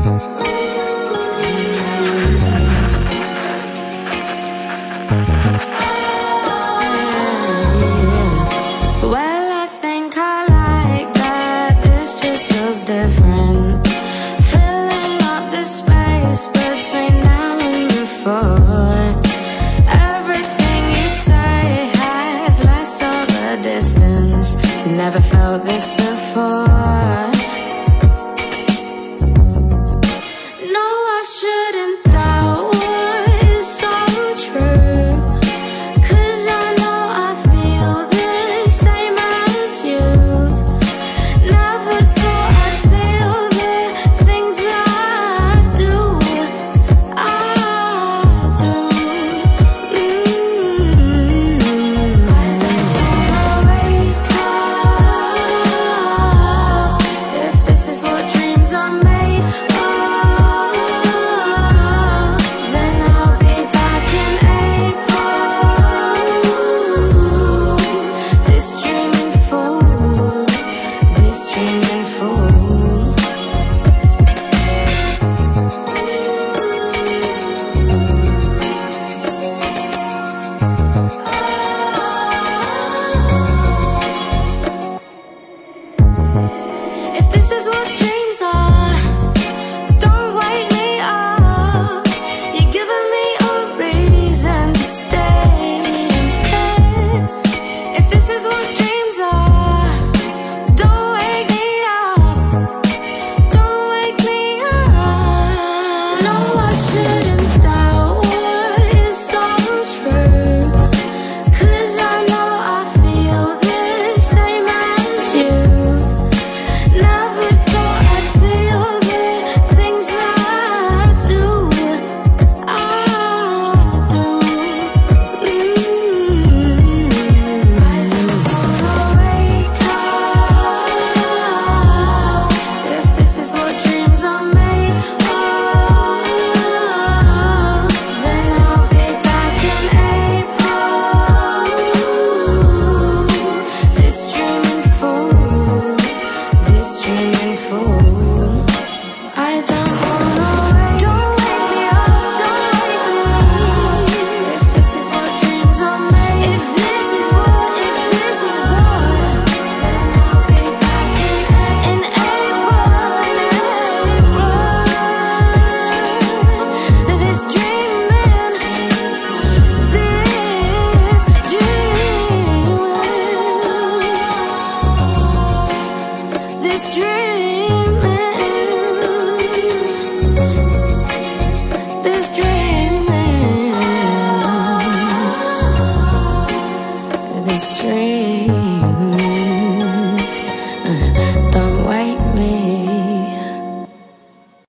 Well, I think I like that. This just feels different. Filling up the space between now and before. Everything you say has less of a distance. Never felt this before. No, I shouldn't doubt what is so true, 'cause I know I feel the same as you. Never thought I'd feel the things that I do. I do. I don't wanna wake up if this is what dreams are made of. Then I'll be back in April. This dreaming fool, this dreaming fool. If this is what dreams are, don't wake me up. You're giving me a reason to stay in bed. If this is what dreams are, don't wake me up. Don't wake me up. No, I shouldn't doubt what is so true, 'cause I know I feel the same as you. Never thought I'd feel the things that I do. I do. I don't wanna wake up if this is what dreams are made of. Then I'll be back in April. This dreaming fool, this dreaming fool. I don't wanna wake. Don't wake me up, don't wake me up. If this is what dreams are made, if this is what, then I'll be back in April. This dreaming, this dreaming, this dreaming, this dreaming.